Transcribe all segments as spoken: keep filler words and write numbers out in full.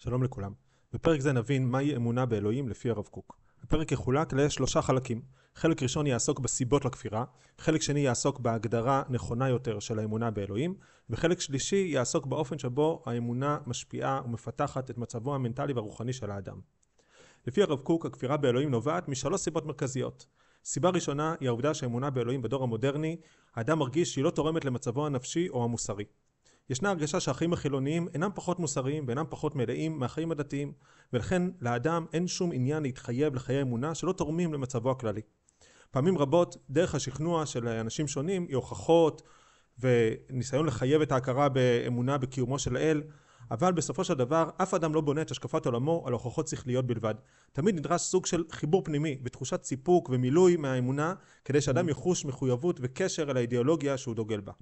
שלום לכולם. בפרק זה נבין מהי אמונה באלוהים לפי הרב קוק. הפרק יחולק לשלושה חלקים. חלק ראשון יעסוק בסיבות לכפירה, חלק שני יעסוק בהגדרה נכונה יותר של האמונה באלוהים, וחלק שלישי יעסוק באופן שבו האמונה משפיעה ומפתחת את מצבו המנטלי והרוחני של האדם. לפי הרב קוק, הכפירה באלוהים נובעת משלוש סיבות מרכזיות. סיבה ראשונה היא העובדה שהאמונה באלוהים בדור המודרני, האדם מרגיש שהיא לא תורמת למצבו הנפשי או המוסרי. ישנה הרגשה שהחיים החילוניים אינם פחות מוסריים ואינם פחות מלאים מהחיים הדתיים, ולכן לאדם אין שום עניין להתחייב לחיי אמונה שלא תורמים למצבו הכללי. פעמים רבות דרך השכנוע של אנשים שונים היא הוכחות וניסיון לחייב את ההכרה באמונה בקיומו של האל, אבל בסופו של דבר אף אדם לא בונה את השקפת עולמו על הוכחות שכליות בלבד. תמיד נדרש סוג של חיבור פנימי ותחושת סיפוק ומילוי מהאמונה כדי שאדם יחוש מחויבות וקשר אל האידיאולוגיה שהוא דוגל בה.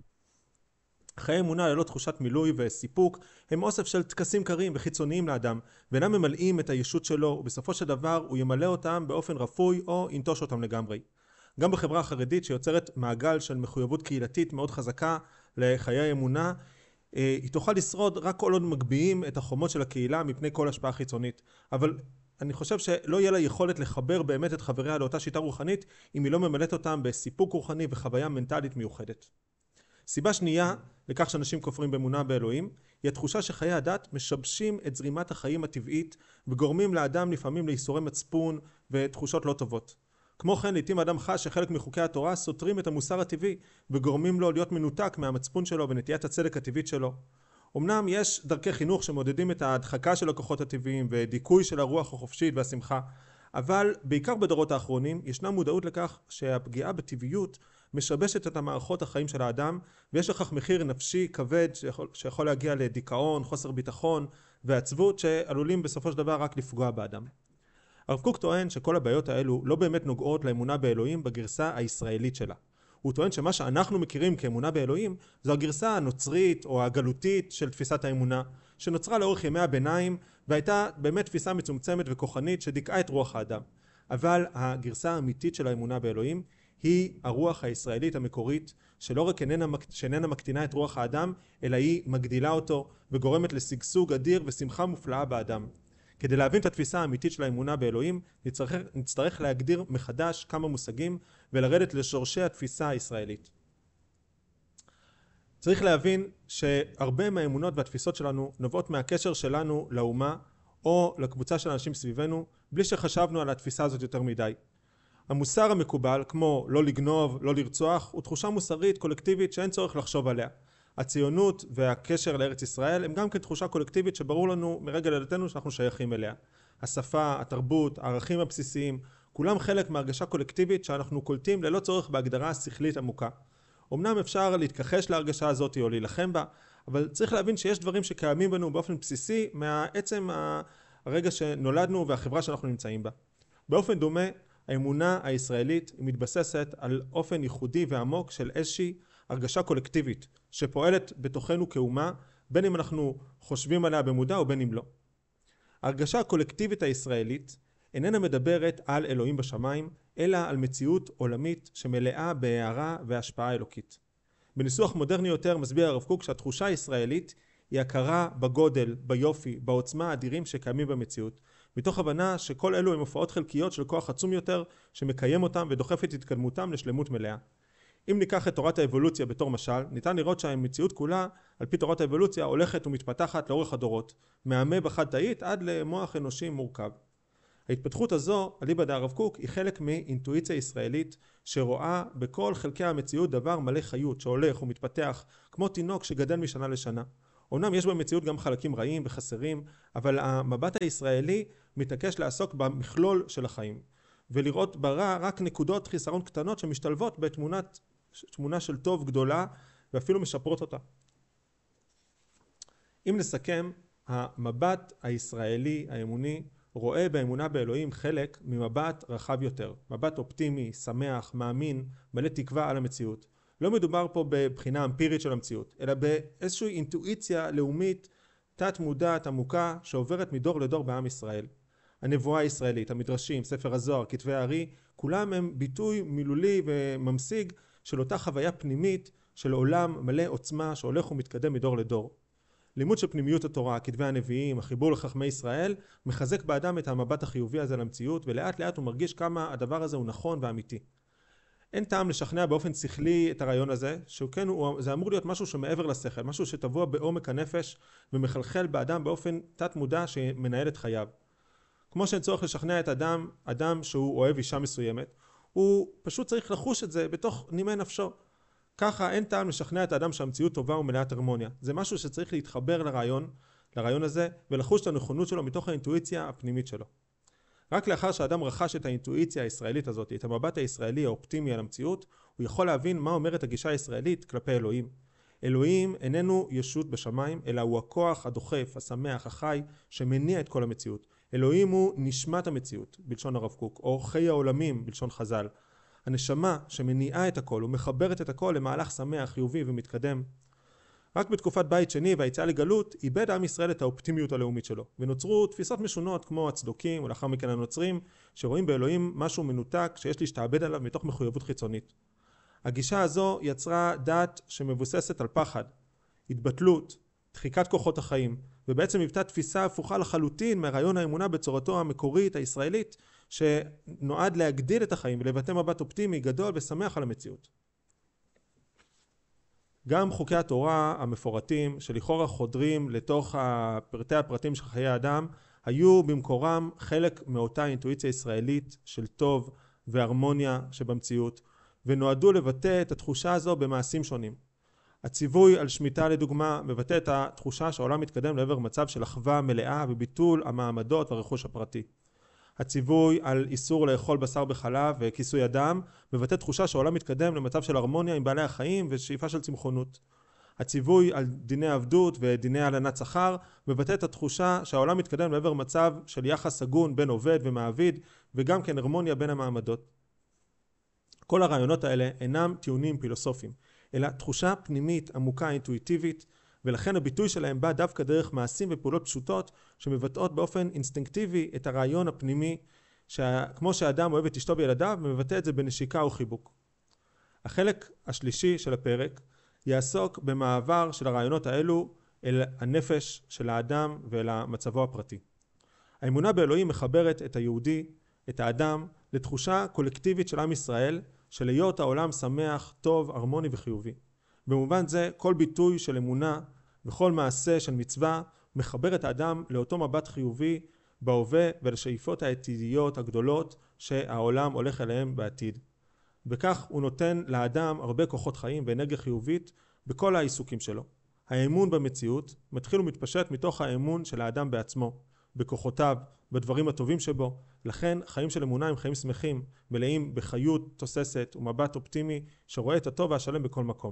חיי אמונה ללא תחושת מילוי וסיפוק הם אוסף של טקסים קרים וחיצוניים לאדם, ואינם ממלאים את הישות שלו, ובסופו של דבר הוא ימלא אותם באופן רפוי או ינטוש אותם לגמרי. גם בחברה החרדית שיוצרת מעגל של מחויבות קהילתית מאוד חזקה לחיי אמונה, היא תוכל לשרוד רק כל עוד מגביהים את החומות של הקהילה מפני כל השפעה חיצונית. אבל אני חושב שלא יהיה לה יכולת לחבר באמת את חבריה לאותה שיטה רוחנית אם היא לא ממלאת אותם בסיפוק רוחני וחוויה מנטלית מיוחדת. סיבה שנייה לכך שאנשים כופרים באמונה באלוהים היא התחושה שחיי הדת משבשים את זרימת החיים הטבעית וגורמים לאדם לפעמים לייסורי מצפון ותחושות לא טובות. כמו כן, לעתים האדם חש שחלק מחוקי התורה סותרים את המוסר הטבעי וגורמים לו להיות מנותק מהמצפון שלו ונטיית הצדק הטבעית שלו. אמנם יש דרכי חינוך שמודדים את ההדחקה של הכוחות הטבעיים ודיכוי של הרוח החופשית והשמחה, אבל בעיקר בדורות האחרונים ישנה מודעות לכך שהפגיעה בטבעיות משבשת את המערכות החיים של האדם, ויש לכך מחיר נפשי כבד שיכול, שיכול להגיע לדיכאון, חוסר ביטחון ועצבות שעלולים בסופו של דבר רק לפגוע באדם. הרב קוק טוען שכל הבעיות האלו לא באמת נוגעות לאמונה באלוהים בגרסה הישראלית שלה. הוא טוען שמה שאנחנו מכירים כאמונה באלוהים זו הגרסה הנוצרית או הגלותית של תפיסת האמונה, שנוצרה לאורך ימי הביניים והייתה באמת תפיסה מצומצמת וכוחנית שדיכאה את רוח האדם. אבל הגרסה האמיתית של האמונה באלוהים היא הרוח הישראלית המקורית, שלא רק איננה, שאיננה מקטינה את רוח האדם, אלא היא מגדילה אותו וגורמת לשגשוג אדיר ושמחה מופלאה באדם. כדי להבין את התפיסה האמיתית של האמונה באלוהים, נצטרך, נצטרך להגדיר מחדש כמה מושגים ולרדת לשורשי התפיסה הישראלית. צריך להבין שהרבה מהאמונות והתפיסות שלנו נובעות מהקשר שלנו לאומה או לקבוצה של אנשים סביבנו, בלי שחשבנו על התפיסה הזאת יותר מדי. המוסר המקובל, כמו לא לגנוב, לא לרצוח, הוא תחושה מוסרית קולקטיבית שאין צורך לחשוב עליה. הציונות והקשר לארץ ישראל הם גם כן תחושה קולקטיבית שברור לנו מרגע לידתנו שאנחנו שייכים אליה. השפה, התרבות, הערכים הבסיסיים, כולם חלק מהרגשה קולקטיבית שאנחנו קולטים ללא צורך בהגדרה שכלית עמוקה. אמנם אפשר להתכחש להרגשה הזאת או להילחם בה, אבל צריך להבין שיש דברים שקיימים בנו באופן בסיסי מהעצם הרגע שנולדנו והחברה שאנחנו נמצאים בה. באופן דומה, האמונה הישראלית מתבססת על אופן ייחודי ועמוק של איזושהי הרגשה קולקטיבית שפועלת בתוכנו כאומה, בין אם אנחנו חושבים עליה במודע או בין אם לא. ההרגשה הקולקטיבית הישראלית איננה מדברת על אלוהים בשמיים, אלא על מציאות עולמית שמלאה בהארה והשפעה אלוקית. בניסוח מודרני יותר מסביר הרב קוק שהתחושה הישראלית היא הכרה בגודל, ביופי, בעוצמה האדירים שקיימים במציאות, מתוך הבנה שכל אלו הם הופעות חלקיות של כוח עצום יותר שמקיים אותם ודוחף את התקדמותם לשלמות מלאה. אם ניקח את תורת האבולוציה בתור משל, ניתן לראות שהמציאות כולה, על פי תורת האבולוציה, הולכת ומתפתחת לאורך הדורות, מהמבה חד-תאית עד למוח אנושי מורכב. ההתפתחות הזו, אליבא דהרב קוק, היא חלק מאינטואיציה ישראלית שרואה בכל חלקי המציאות דבר מלא חיות שהולך ומתפתח כמו תינוק שגדל משנה לשנה. אומנם יש במציאות גם חלקים רעים וחסרים, אבל המבט הישראלי מתעקש לעסוק במכלול של החיים, ולראות ברע רק נקודות חיסרון קטנות שמשתלבות בתמונת, תמונה של טוב גדולה ואפילו משפרות אותה. אם נסכם, המבט הישראלי האמוני רואה באמונה באלוהים חלק ממבט רחב יותר, מבט אופטימי, שמח, מאמין, מלא תקווה על המציאות. לא מדובר פה בבחינה אמפירית של המציאות, אלא באיזושהי אינטואיציה לאומית, תת מודעת עמוקה שעוברת מדור לדור בעם ישראל. הנבואה הישראלית, המדרשים, ספר הזוהר, כתבי הארי, כולם הם ביטוי מילולי וממשיג של אותה חוויה פנימית של עולם מלא עוצמה שהולך ומתקדם מדור לדור. לימוד של פנימיות התורה, כתבי הנביאים, החיבור לחכמי ישראל, מחזק באדם את המבט החיובי הזה למציאות, ולאט לאט הוא מרגיש כמה הדבר הזה הוא נכון ואמיתי. אין טעם לשכנע באופן שכלי את הרעיון הזה, שכן הוא, זה אמור להיות משהו שמעבר לשכל, משהו שטבוע בעומק הנפש ומחלחל באדם באופן תת מודע שמנהל את חייו. כמו שאין צורך לשכנע את אדם, אדם שהוא אוהב אישה מסוימת, הוא פשוט צריך לחוש את זה בתוך נימי נפשו. ככה אין טעם לשכנע את האדם שהמציאות טובה ומלאת הרמוניה. זה משהו שצריך להתחבר לרעיון, לרעיון הזה, ולחוש את הנכונות שלו מתוך האינטואיציה הפנימית שלו. רק לאחר שאדם רכש את האינטואיציה הישראלית הזאת, את המבט הישראלי האופטימי על המציאות, הוא יכול להבין מה אומרת הגישה הישראלית כלפי אלוהים. אלוהים איננו ישות בשמיים, אלא הוא הכוח הדוחף, השמח, החי, שמניע את כל המציאות. אלוהים הוא נשמת המציאות, בלשון הרב קוק, או חי העולמים, בלשון חז"ל. הנשמה שמניעה את הכל ומחברת את הכל למהלך שמח, חיובי ומתקדם. רק בתקופת בית שני והיציאה לגלות, איבד עם ישראל את האופטימיות הלאומית שלו, ונוצרו תפיסות משונות כמו הצדוקים ולאחר מכן הנוצרים, שרואים באלוהים משהו מנותק שיש להשתעבד עליו מתוך מחויבות חיצונית. הגישה הזו יצרה דת שמבוססת על פחד, התבטלות, דחיקת כוחות החיים, ובעצם היוותה תפיסה הפוכה לחלוטין מהרעיון האמונה בצורתו המקורית הישראלית, שנועד להגדיל את החיים ולבטא מבט אופטימי גדול ושמח על המציאות. גם חוקי התורה המפורטים שלכאורה חודרים לתוך פרטי הפרטים של חיי האדם היו במקורם חלק מאותה אינטואיציה ישראלית של טוב והרמוניה שבמציאות, ונועדו לבטא את התחושה הזו במעשים שונים. הציווי על שמיטה לדוגמה מבטא את התחושה שהעולם מתקדם לעבר מצב של אחווה מלאה וביטול המעמדות והרכוש הפרטי. הציווי על איסור לאכול בשר בחלב וכיסוי אדם מבטא תחושה שהעולם מתקדם למצב של הרמוניה עם בעלי החיים ושאיפה של צמחונות. הציווי על דיני עבדות ודיני הלנת שכר מבטא את התחושה שהעולם מתקדם לעבר מצב של יחס הגון בין עובד ומעביד וגם כן הרמוניה בין המעמדות. כל הרעיונות האלה אינם טיעונים פילוסופיים, אלא תחושה פנימית עמוקה אינטואיטיבית, ולכן הביטוי שלהם בא דווקא דרך מעשים ופעולות פשוטות שמבטאות באופן אינסטינקטיבי את הרעיון הפנימי, כמו שהאדם אוהב את אשתו וילדיו, מבטא את זה בנשיקה או חיבוק. החלק השלישי של הפרק יעסוק במעבר של הרעיונות האלו אל הנפש של האדם ואל מצבו הפרטי. האמונה באלוהים מחברת את היהודי, את האדם, לתחושה קולקטיבית של עם ישראל, של להיות העולם שמח, טוב, הרמוני וחיובי. במובן זה, כל ביטוי של אמונה וכל מעשה של מצווה מחבר את האדם לאותו מבט חיובי בהווה ולשאיפות העתידיות הגדולות שהעולם הולך אליהם בעתיד. בכך הוא נותן לאדם הרבה כוחות חיים ואנרגיה חיובית בכל העיסוקים שלו. האמון במציאות מתחיל ומתפשט מתוך האמון של האדם בעצמו, בכוחותיו, בדברים הטובים שבו. לכן חיים של אמונה הם חיים שמחים, מלאים בחיות תוססת ומבט אופטימי שרואה את הטוב והשלם בכל מקום.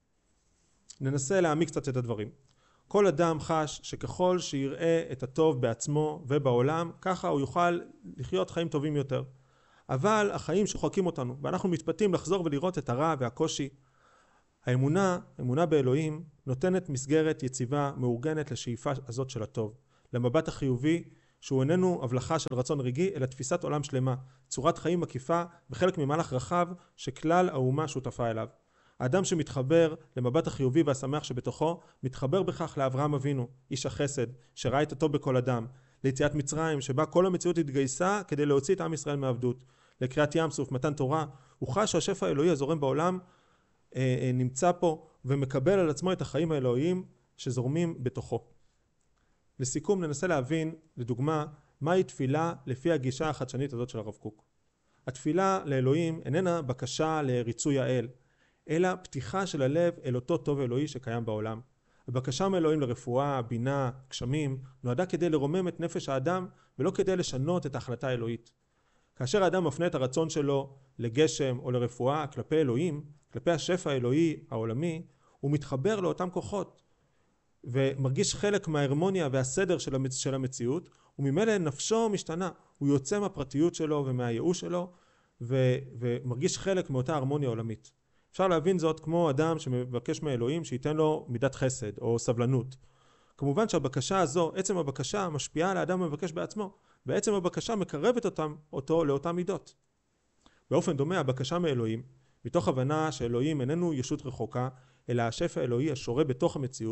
ננסה להעמיק קצת את הדברים. כל אדם חש שככל שיראה את הטוב בעצמו ובעולם, ככה הוא יוכל לחיות חיים טובים יותר. אבל החיים שוחקים אותנו, ואנחנו מתפתים לחזור ולראות את הרע והקושי. האמונה, אמונה באלוהים, נותנת מסגרת יציבה, מאורגנת לשאיפה הזאת של הטוב. למבט החיובי, שהוא איננו הבלחה של רצון רגעי, אלא תפיסת עולם שלמה, צורת חיים מקיפה וחלק ממהלך רחב שכלל האומה שותפה אליו. האדם שמתחבר למבט החיובי והשמח שבתוכו, מתחבר בכך לאברהם אבינו, איש החסד, שראה את הטוב בכל אדם, ליציאת מצרים, שבה כל המציאות התגייסה כדי להוציא את עם ישראל מעבדות, לקריאת ים סוף, מתן תורה. הוא חש שהשפע האלוהי הזורם בעולם אה, אה, נמצא פה ומקבל על עצמו את החיים האלוהיים שזורמים בתוכו. לסיכום ננסה להבין, לדוגמה, מהי תפילה לפי הגישה החדשנית הזאת של הרב קוק. התפילה לאלוהים איננה בקשה לריצוי האל, אלא פתיחה של הלב אל אותו טוב אלוהי שקיים בעולם. הבקשה מאלוהים לרפואה, בינה, גשמים, נועדה כדי לרומם את נפש האדם ולא כדי לשנות את ההחלטה האלוהית. כאשר האדם מפנה את הרצון שלו לגשם או לרפואה כלפי אלוהים, כלפי השפע האלוהי העולמי, הוא מתחבר לאותם כוחות ומרגיש חלק מההרמוניה והסדר של, המצ... של המציאות, וממילא נפשו משתנה. הוא יוצא מהפרטיות שלו ומהייאוש שלו ו... ומרגיש חלק מאותה הרמוניה עולמית. אפשר להבין זאת כמו אדם שמבקש מאלוהים שייתן לו מידת חסד או סבלנות. כמובן שהבקשה הזו, עצם הבקשה, משפיעה על האדם המבקש בעצמו, בעצם הבקשה מקרבת אותם, אותו לאותה מידות. באופן דומה, הבקשה מאלוהים, מתוך הבנה שאלוהים איננו ישות רחוקה, אלא השפע האלוהי השורה בתוך המציאות,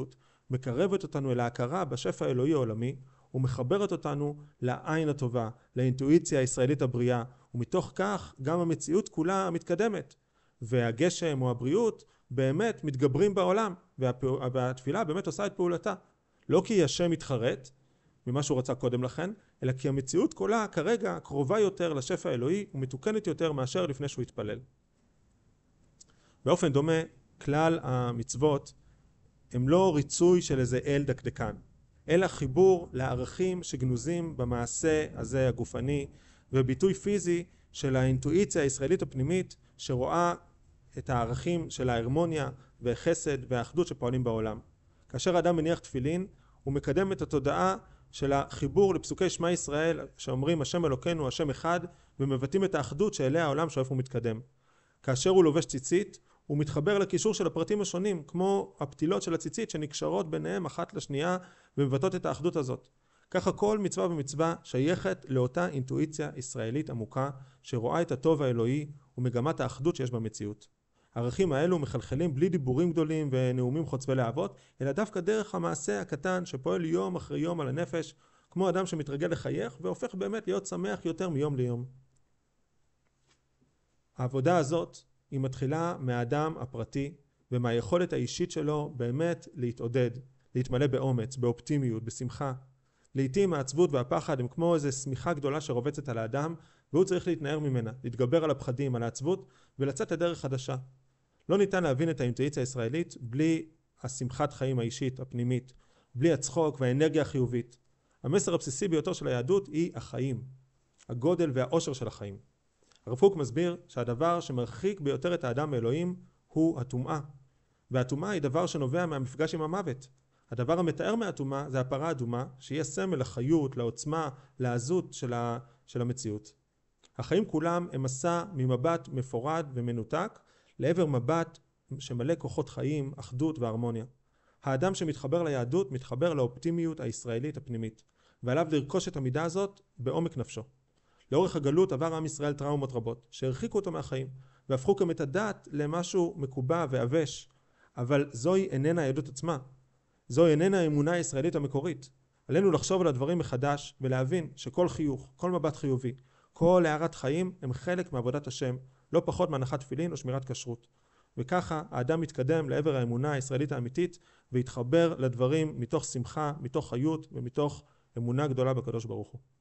מקרבת אותנו אל ההכרה בשפע האלוהי העולמי, ומחברת אותנו לעין הטובה, לאינטואיציה הישראלית הבריאה, ומתוך כך גם המציאות כולה מתקדמת. והגשם או הבריאות באמת מתגברים בעולם, והפע... והתפילה באמת עושה את פעולתה. לא כי השם מתחרט ממה שהוא רצה קודם לכן, אלא כי המציאות כולה כרגע קרובה יותר לשפע האלוהי ומתוקנת יותר מאשר לפני שהוא התפלל. באופן דומה, כלל המצוות הם לא ריצוי של איזה אל דקדקן, אלא חיבור לערכים שגנוזים במעשה הזה הגופני, וביטוי פיזי של האינטואיציה הישראלית הפנימית שרואה את הערכים של ההרמוניה והחסד והאחדות שפועלים בעולם. כאשר האדם מניח תפילין, הוא מקדם את התודעה של החיבור לפסוקי שמע ישראל שאומרים השם אלוקינו, השם אחד, ומבטאים את האחדות שאליה העולם שואף ומתקדם. כאשר הוא לובש ציצית, הוא מתחבר לקישור של הפרטים השונים, כמו הפתילות של הציצית שנקשרות ביניהם אחת לשנייה ומבטאות את האחדות הזאת. ככה כל מצווה ומצווה שייכת לאותה אינטואיציה ישראלית עמוקה שרואה את הטוב האלוהי ומגמת האחדות שיש במציאות. הערכים האלו מחלחלים בלי דיבורים גדולים ונאומים חוצבי להבות, אלא דווקא דרך המעשה הקטן שפועל יום אחרי יום על הנפש, כמו אדם שמתרגל לחייך והופך באמת להיות שמח יותר מיום ליום. העבודה הזאת היא מתחילה מהאדם הפרטי ומהיכולת האישית שלו באמת להתעודד, להתמלא באומץ, באופטימיות, בשמחה. לעתים העצבות והפחד הם כמו איזו שמיכה גדולה שרובצת על האדם, והוא צריך להתנער ממנה, להתגבר על הפחדים, על העצבות ולצאת לדרך חדשה. לא ניתן להבין את האינטואיציה הישראלית בלי השמחת חיים האישית, הפנימית, בלי הצחוק והאנרגיה החיובית. המסר הבסיסי ביותר של היהדות היא החיים, הגודל והאושר של החיים. הרב קוק מסביר שהדבר שמרחיק ביותר את האדם מאלוהים הוא הטומאה. והטומאה היא דבר שנובע מהמפגש עם המוות. הדבר המתאר מהטומאה זה הפרה האדומה, שהיא הסמל לחיות, לעוצמה, לעזות של, ה... של המציאות. החיים כולם הם מסע ממבט מפורד ומנותק לעבר מבט שמלא כוחות חיים, אחדות והרמוניה. האדם שמתחבר ליהדות מתחבר לאופטימיות הישראלית הפנימית, ועליו לרכוש את המידה הזאת בעומק נפשו. לאורך הגלות עבר עם ישראל טראומות רבות, שהרחיקו אותו מהחיים, והפכו גם את הדת למשהו מקובע ועבש, אבל זוהי איננה היהדות עצמה. זוהי איננה האמונה הישראלית המקורית. עלינו לחשוב על הדברים מחדש ולהבין שכל חיוך, כל מבט חיובי, כל הערת חיים הם חלק מעבודת השם, לא פחות מהנחת תפילין או שמירת כשרות. וככה האדם מתקדם לעבר האמונה הישראלית האמיתית והתחבר לדברים מתוך שמחה, מתוך חיות ומתוך אמונה גדולה בקדוש ברוך הוא.